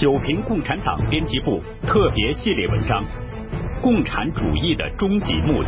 九评共产党编辑部特别系列文章《共产主义的终极目的》。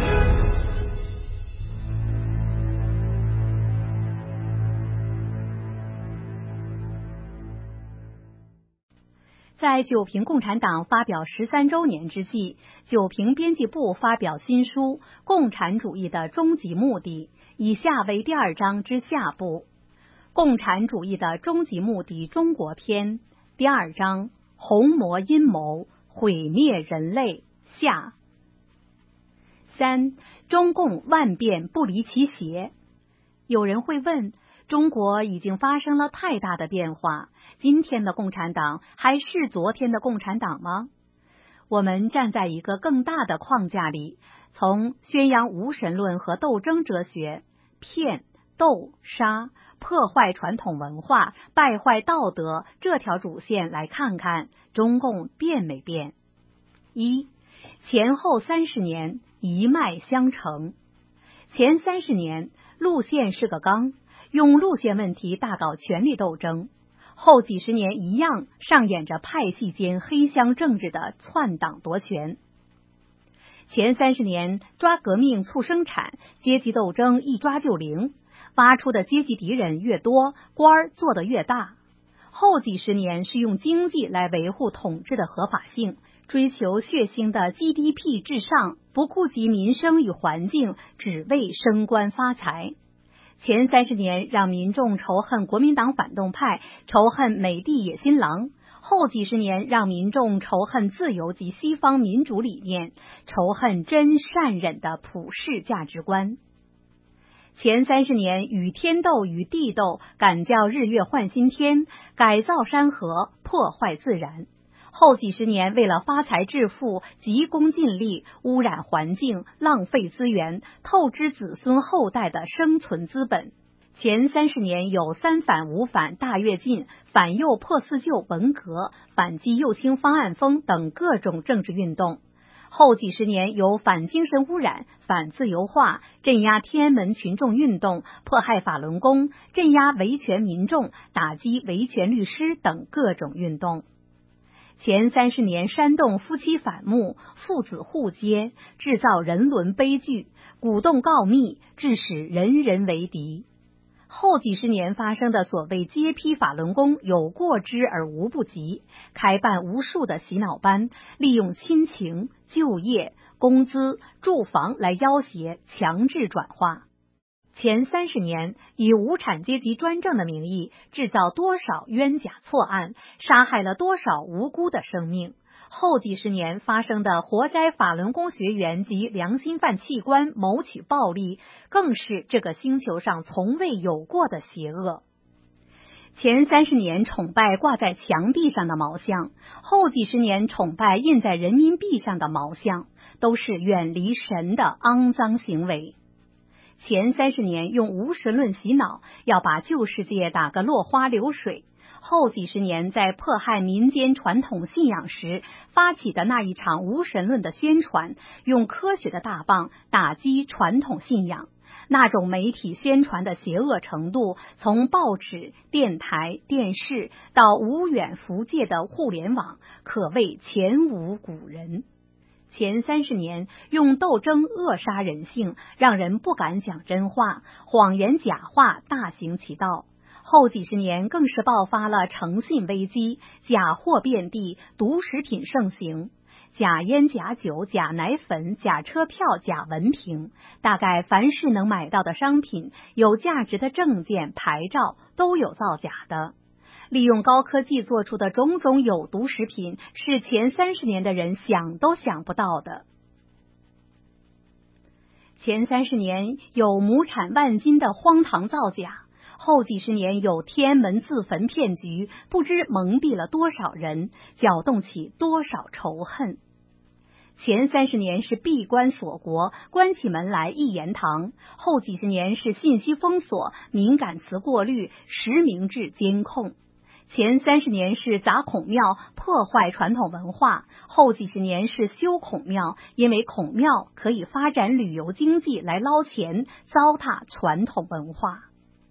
在九评共产党发表13周年之际，九评编辑部发表新书《共产主义的终极目的》，以下为第2章之下部。共产主义的终极目的中国篇第2章：红魔阴谋，毁灭人类下。3. 中共万变不离其邪。有人会问，中国已经发生了太大的变化，今天的共产党还是昨天的共产党吗？我们站在一个更大的框架里，从宣扬无神论和斗争哲学、骗、斗、杀、破坏传统文化、败坏道德这条主线来看看中共变没变。1. 前后30年一脉相承。前30年路线是个纲，用路线问题大搞权力斗争，后几十年一样上演着派系间黑箱政治的篡党夺权。前30年抓革命促生产，阶级斗争一抓就灵，挖出的阶级敌人越多，官儿做得越大。后几十年是用经济来维护统治的合法性，追求血腥的 GDP 至上，不顾及民生与环境，只为升官发财。前30年让民众仇恨国民党反动派，仇恨美帝野心狼；后几十年让民众仇恨自由及西方民主理念，仇恨真善忍的普世价值观。前30年与天斗与地斗，敢叫日月换新天，改造山河，破坏自然。后几十年为了发财致富，急功近利，污染环境，浪费资源，透支子孙后代的生存资本。前30年有3反5反大跃进、反右破四旧文革、反击右倾方案风等各种政治运动。后几十年有反精神污染、反自由化、镇压天安门群众运动、迫害法轮功、镇压维权民众、打击维权律师等各种运动。前30年煽动夫妻反目、父子互揭，制造人伦悲剧，鼓动告密，致使人人为敌。后几十年发生的所谓揭批法轮功有过之而无不及，开办无数的洗脑班，利用亲情、就业、工资、住房来要挟、强制转化。前30年以无产阶级专政的名义，制造多少冤假错案，杀害了多少无辜的生命。后几十年发生的活摘法轮功学员及良心犯器官谋取暴利，更是这个星球上从未有过的邪恶。前30年崇拜挂在墙壁上的毛像，后几十年崇拜印在人民币上的毛像，都是远离神的肮脏行为。前30年用无神论洗脑，要把旧世界打个落花流水。后几十年在迫害民间传统信仰时发起的那一场无神论的宣传，用科学的大棒打击传统信仰。那种媒体宣传的邪恶程度，从报纸、电台、电视到无远弗届的互联网，可谓前无古人。前30年用斗争扼杀人性，让人不敢讲真话，谎言假话大行其道。后几十年更是爆发了诚信危机，假货遍地，毒食品盛行，假烟、假酒、假奶粉、假车票、假文凭，大概凡是能买到的商品，有价值的证件、牌照都有造假的。利用高科技做出的种种有毒食品，是前30年的人想都想不到的。前30年有亩产万金的荒唐造假，后几十年有天安门自焚骗局，不知蒙蔽了多少人，搅动起多少仇恨。前30年是闭关锁国，关起门来一言堂；后几十年是信息封锁，敏感词过滤，实名制监控。前30年是砸孔庙，破坏传统文化；后几十年是修孔庙，因为孔庙可以发展旅游经济来捞钱，糟蹋传统文化。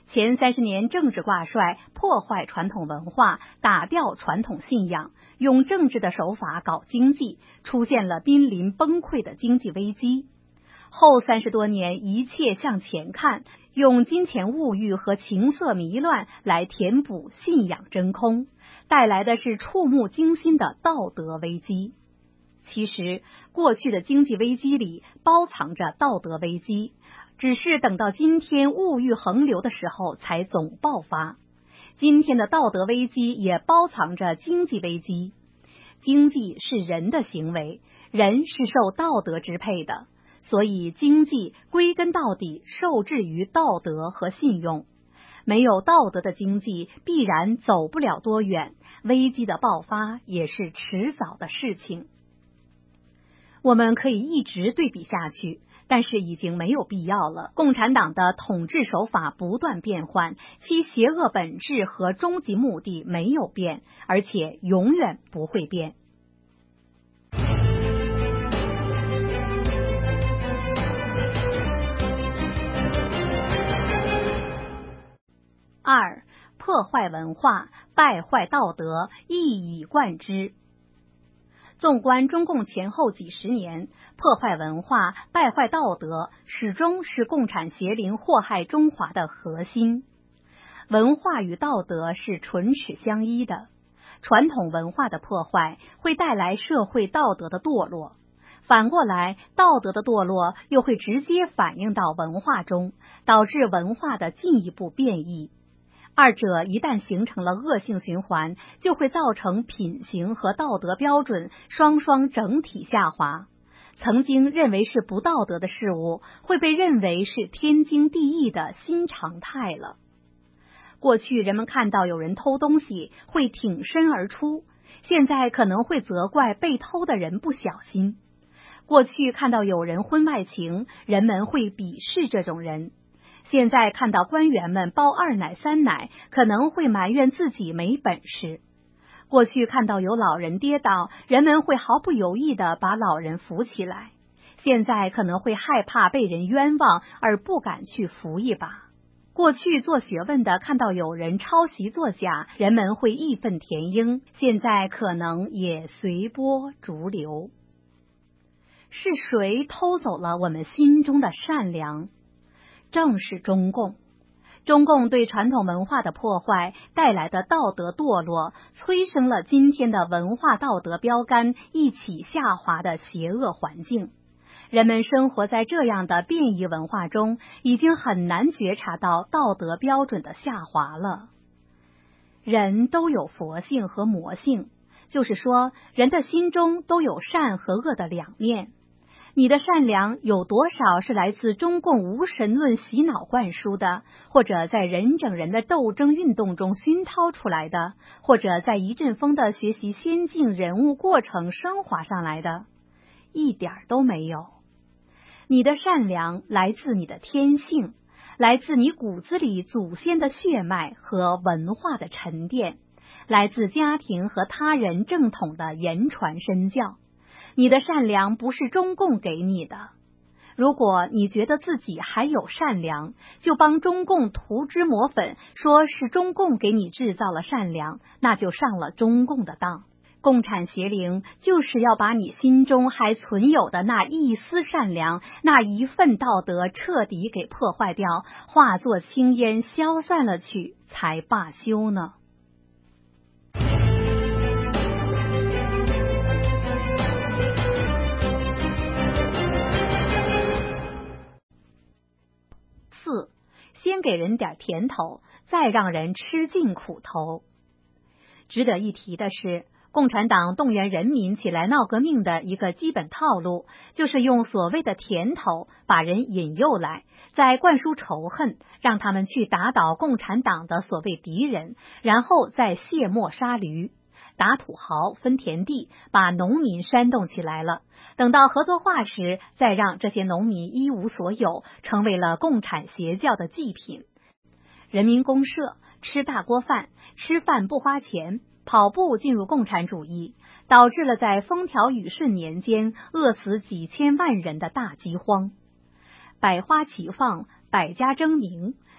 前30年政治挂帅，破坏传统文化，打掉传统信仰，用政治的手法搞经济，出现了濒临崩溃的经济危机。后30多年一切向前看，用金钱物欲和情色迷乱来填补信仰真空，带来的是触目惊心的道德危机。其实过去的经济危机里包藏着道德危机，只是等到今天物欲横流的时候才总爆发。今天的道德危机也包藏着经济危机。经济是人的行为，人是受道德支配的，所以经济归根到底受制于道德和信用。没有道德的经济必然走不了多远，危机的爆发也是迟早的事情。我们可以一直对比下去，但是已经没有必要了。共产党的统治手法不断变换，其邪恶本质和终极目的没有变，而且永远不会变。2. 破坏文化，败坏道德，一以贯之。纵观中共前后几十年，破坏文化、败坏道德始终是共产邪灵祸害中华的核心。文化与道德是唇齿相依的，传统文化的破坏会带来社会道德的堕落，反过来，道德的堕落又会直接反映到文化中，导致文化的进一步变异。二者一旦形成了恶性循环，就会造成品行和道德标准双双整体下滑。曾经认为是不道德的事物，会被认为是天经地义的新常态了。过去人们看到有人偷东西会挺身而出，现在可能会责怪被偷的人不小心。过去看到有人婚外情，人们会鄙视这种人。现在看到官员们包2奶3奶，可能会埋怨自己没本事。过去看到有老人跌倒，人们会毫不犹豫地把老人扶起来。现在可能会害怕被人冤枉，而不敢去扶一把。过去做学问的看到有人抄袭作假，人们会义愤填膺，现在可能也随波逐流。是谁偷走了我们心中的善良？正是中共。中共对传统文化的破坏带来的道德堕落，催生了今天的文化道德标杆一起下滑的邪恶环境。人们生活在这样的变异文化中，已经很难觉察到道德标准的下滑了。人都有佛性和魔性，就是说，人的心中都有善和恶的两面。你的善良有多少是来自中共无神论洗脑灌输的，或者在人整人的斗争运动中熏陶出来的，或者在一阵风的学习先进人物过程升华上来的？一点都没有。你的善良来自你的天性，来自你骨子里祖先的血脉和文化的沉淀，来自家庭和他人正统的言传身教。你的善良不是中共给你的。如果你觉得自己还有善良，就帮中共涂脂抹粉，说是中共给你制造了善良，那就上了中共的当。共产邪灵就是要把你心中还存有的那一丝善良，那一份道德彻底给破坏掉，化作青烟消散了去，才罢休呢。4. 先给人点甜头，再让人吃尽苦头。值得一提的是，共产党动员人民起来闹革命的一个基本套路，就是用所谓的甜头把人引诱来，再灌输仇恨，让他们去打倒共产党的所谓敌人，然后再卸磨杀驴，打土豪分田地，把农民煽动起来了。等到合作化时，再让这些农民一无所有，成为了共产邪教的祭品。人民公社吃大锅饭，吃饭不花钱，跑步进入共产主义，导致了在风调雨顺年间饿死几千万人的大饥荒。百花齐放，百家争鸣，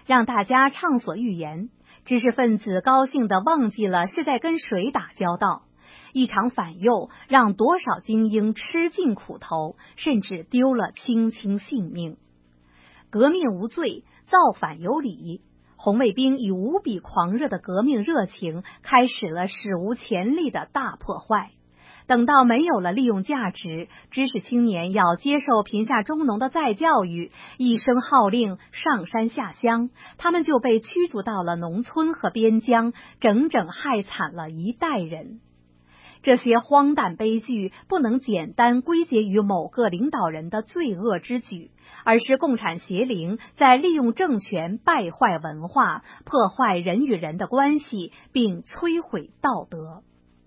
让大家畅所欲言。知识分子高兴地忘记了是在跟谁打交道。一场反右让多少精英吃尽苦头，甚至丢了青青性命。革命无罪，造反有理。红卫兵以无比狂热的革命热情，开始了史无前例的大破坏。等到没有了利用价值，知识青年要接受贫下中农的再教育，一声号令上山下乡，他们就被驱逐到了农村和边疆，整整害惨了一代人。这些荒诞悲剧不能简单归结于某个领导人的罪恶之举，而是共产邪灵在利用政权败坏文化，破坏人与人的关系，并摧毁道德。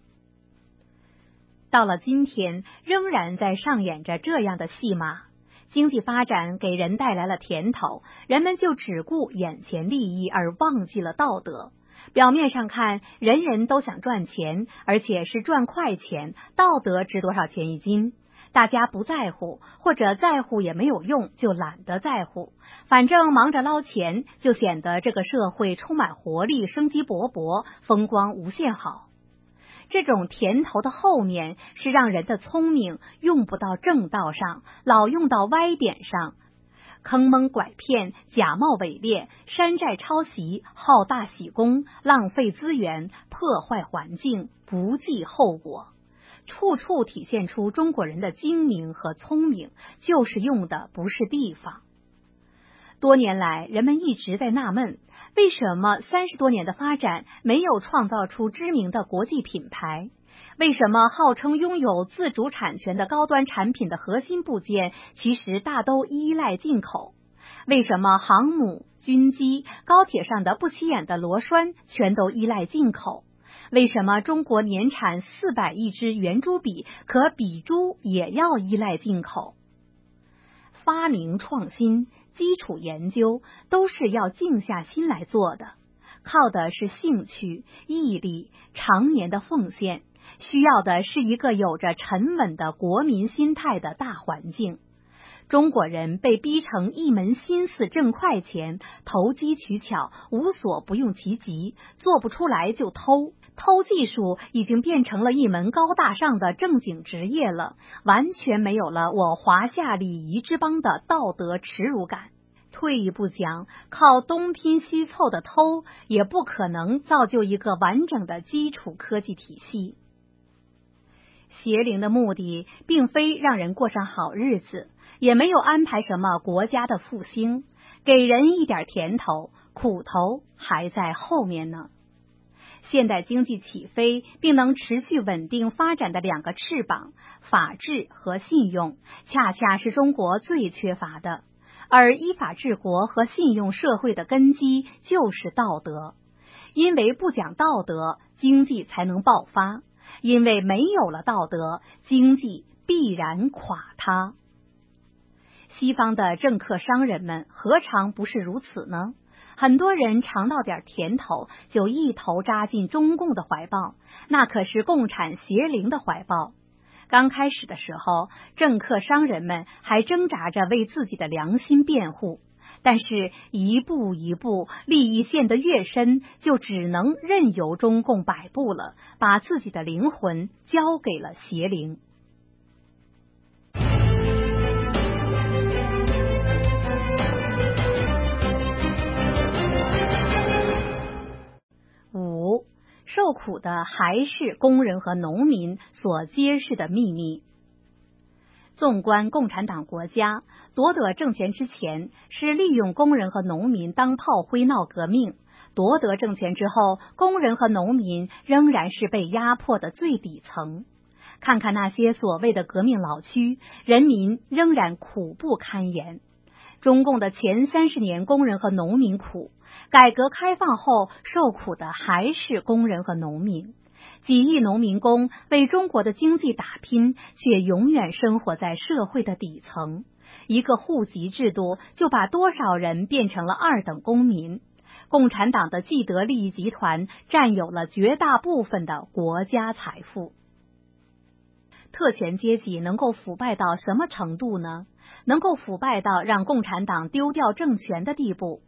到了今天，仍然在上演着这样的戏码。经济发展给人带来了甜头，人们就只顾眼前利益而忘记了道德。表面上看，人人都想赚钱，而且是赚快钱，道德值多少钱一斤？大家不在乎，或者在乎也没有用，就懒得在乎。反正忙着捞钱，就显得这个社会充满活力，生机勃勃，风光无限好。这种甜头的后面是让人的聪明用不到正道上，老用到歪点上，坑蒙拐骗，假冒伪劣，山寨抄袭，好大喜功，浪费资源，破坏环境，不计后果，处处体现出中国人的精明和聪明，就是用的不是地方。多年来，人们一直在纳闷，为什么30多年的发展没有创造出知名的国际品牌？为什么号称拥有自主产权的高端产品的核心部件其实大都依赖进口？为什么航母、军机、高铁上的不起眼的螺栓全都依赖进口？为什么中国年产400亿支圆珠笔，可笔珠也要依赖进口？发明创新、基础研究都是要静下心来做的，靠的是兴趣、毅力、常年的奉献，需要的是一个有着沉稳的国民心态的大环境。中国人被逼成一门心思挣快钱，投机取巧，无所不用其极，做不出来就偷。偷技术已经变成了一门高大上的正经职业了，完全没有了我华夏礼仪之邦的道德耻辱感。退一步讲，靠东拼西凑的偷，也不可能造就一个完整的基础科技体系。邪灵的目的并非让人过上好日子，也没有安排什么国家的复兴，给人一点甜头，苦头还在后面呢。现代经济起飞并能持续稳定发展的2个翅膀，法治和信用，恰恰是中国最缺乏的。而依法治国和信用社会的根基就是道德，因为不讲道德，经济才能爆发；因为没有了道德，经济必然垮塌。西方的政客商人们何尝不是如此呢？很多人尝到点甜头，就一头扎进中共的怀抱，那可是共产邪灵的怀抱。刚开始的时候，政客商人们还挣扎着为自己的良心辩护，但是一步一步，利益陷得越深，就只能任由中共摆布了，把自己的灵魂交给了邪灵。5. 受苦的还是工人和农民所揭示的秘密。纵观共产党国家，夺得政权之前是利用工人和农民当炮灰闹革命，夺得政权之后，工人和农民仍然是被压迫的最底层。看看那些所谓的革命老区，人民仍然苦不堪言。中共的前30年工人和农民苦，改革开放后受苦的还是工人和农民。几亿农民工为中国的经济打拼，却永远生活在社会的底层。一个户籍制度就把多少人变成了2等公民。共产党的既得利益集团占有了绝大部分的国家财富。特权阶级能够腐败到什么程度呢？能够腐败到让共产党丢掉政权的地步。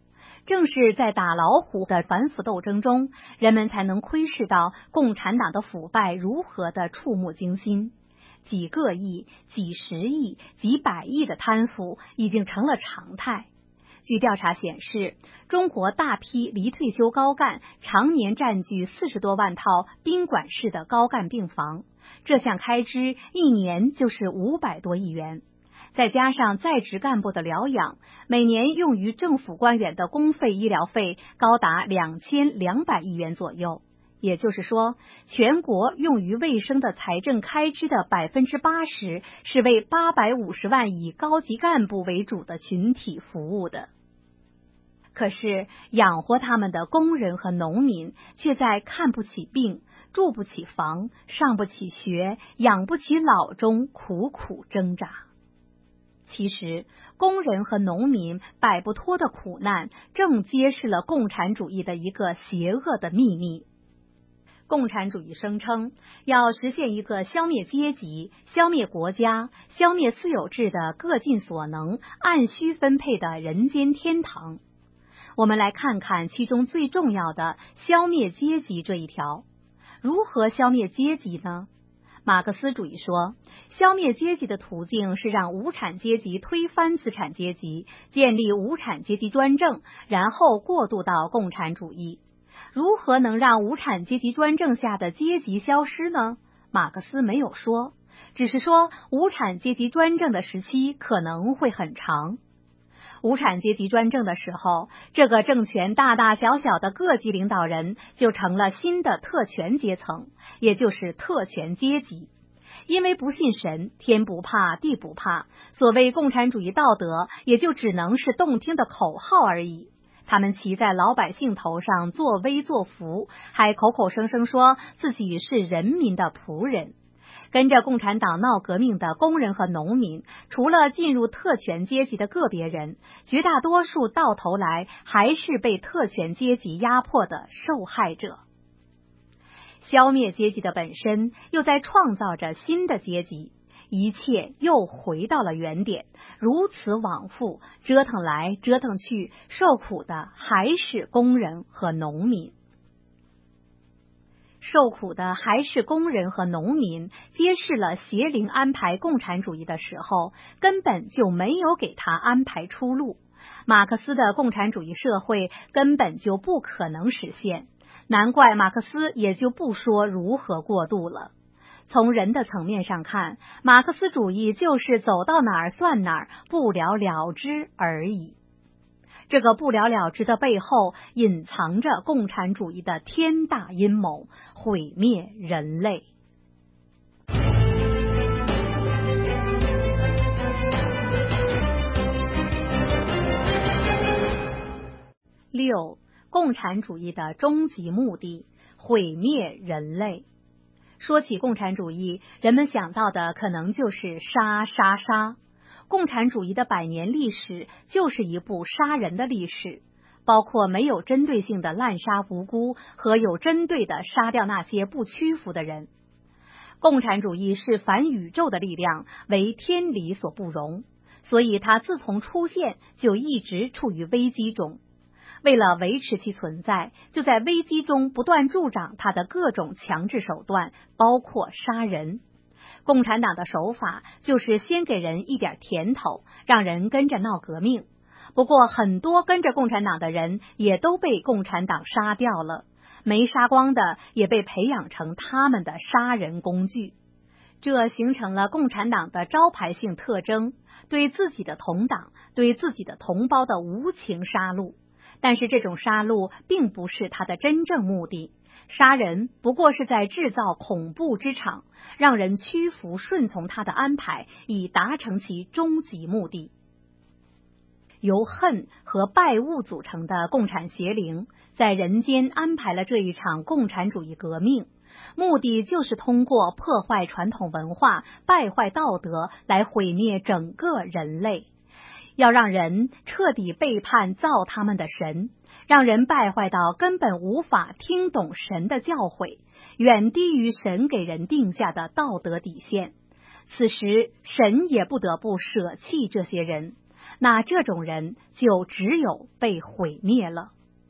正是在打老虎的反腐斗争中，人们才能窥视到共产党的腐败如何的触目惊心。几个亿、几十亿、几百亿的贪腐已经成了常态。据调查显示，中国大批离退休高干常年占据40多万套宾馆式的高干病房，这项开支一年就是500多亿元。再加上在职干部的疗养，每年用于政府官员的公费医疗费高达2200亿元左右。也就是说，全国用于卫生的财政开支的80%是为850万以高级干部为主的群体服务的。可是养活他们的工人和农民却在看不起病、住不起房、上不起学、养不起老中苦苦挣扎。其实，工人和农民摆不脱的苦难，正揭示了共产主义的一个邪恶的秘密。共产主义声称要实现一个消灭阶级、消灭国家、消灭私有制的各尽所能、按需分配的人间天堂。我们来看看其中最重要的消灭阶级这一条。如何消灭阶级呢？马克思主义说，消灭阶级的途径是让无产阶级推翻资产阶级，建立无产阶级专政，然后过渡到共产主义。如何能让无产阶级专政下的阶级消失呢？马克思没有说，只是说无产阶级专政的时期可能会很长。无产阶级专政的时候，这个政权大大小小的各级领导人就成了新的特权阶层，也就是特权阶级。因为不信神，天不怕地不怕，所谓共产主义道德也就只能是动听的口号而已。他们骑在老百姓头上作威作福，还口口声声说自己是人民的仆人。跟着共产党闹革命的工人和农民，除了进入特权阶级的个别人，绝大多数到头来还是被特权阶级压迫的受害者。消灭阶级的本身又在创造着新的阶级，一切又回到了原点，如此往复，折腾来折腾去，受苦的还是工人和农民。受苦的还是工人和农民，揭示了邪灵安排共产主义的时候，根本就没有给他安排出路。马克思的共产主义社会根本就不可能实现，难怪马克思也就不说如何过渡了。从人的层面上看，马克思主义就是走到哪儿算哪儿，不了了之而已。这个不了了之的背后，隐藏着共产主义的天大阴谋，毁灭人类。6. 共产主义的终极目的，毁灭人类。说起共产主义，人们想到的可能就是杀杀杀。共产主义的100年历史就是一部杀人的历史，包括没有针对性的滥杀无辜和有针对的杀掉那些不屈服的人。共产主义是反宇宙的力量，为天理所不容，所以它自从出现就一直处于危机中。为了维持其存在，就在危机中不断助长它的各种强制手段，包括杀人。共产党的手法就是先给人一点甜头，让人跟着闹革命。不过很多跟着共产党的人也都被共产党杀掉了，没杀光的也被培养成他们的杀人工具。这形成了共产党的招牌性特征，对自己的同党、对自己的同胞的无情杀戮。但是这种杀戮并不是他的真正目的，杀人不过是在制造恐怖之场，让人屈服顺从他的安排，以达成其终极目的。由恨和拜物组成的共产邪灵，在人间安排了这一场共产主义革命，目的就是通过破坏传统文化、败坏道德来毁灭整个人类。要让人彻底背叛造他们的神，让人败坏到根本无法听懂神的教诲，远低于神给人定下的道德底线。此时神也不得不舍弃这些人， 那这种人就只有被毁灭了。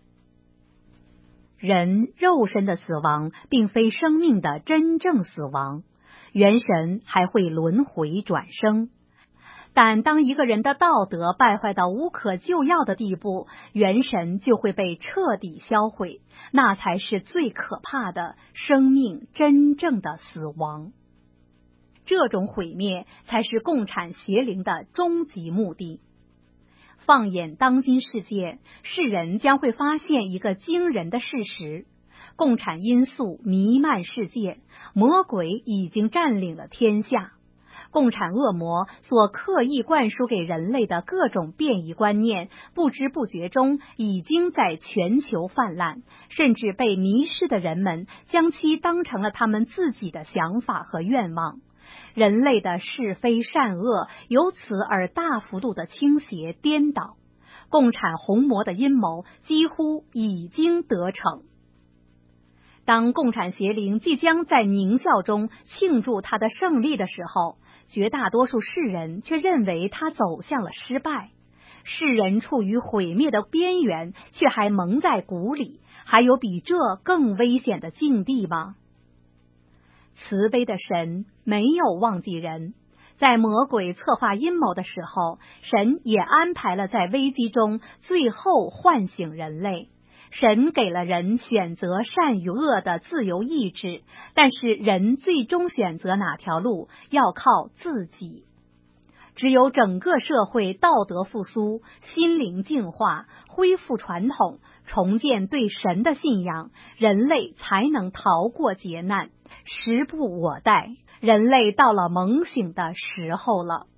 人肉身的死亡并非生命的真正死亡，元神还会轮回转生。但当一个人的道德败坏到无可救药的地步，元神就会被彻底销毁，那才是最可怕的生命真正的死亡。这种毁灭才是共产邪灵的终极目的。放眼当今世界，世人将会发现一个惊人的事实：共产因素弥漫世界，魔鬼已经占领了天下。共产恶魔所刻意灌输给人类的各种变异观念，不知不觉中已经在全球泛滥，甚至被迷失的人们将其当成了他们自己的想法和愿望。人类的是非善恶由此而大幅度的倾斜颠倒，共产红魔的阴谋几乎已经得逞。当共产邪灵即将在狞笑中庆祝他的胜利的时候，绝大多数世人却认为他走向了失败。世人处于毁灭的边缘，却还蒙在鼓里，还有比这更危险的境地吗？慈悲的神没有忘记人，在魔鬼策划阴谋的时候，神也安排了在危机中最后唤醒人类。神给了人选择善与恶的自由意志，但是人最终选择哪条路要靠自己。只有整个社会道德复苏，心灵净化，恢复传统，重建对神的信仰，人类才能逃过劫难。时不我待，人类到了猛醒的时候了。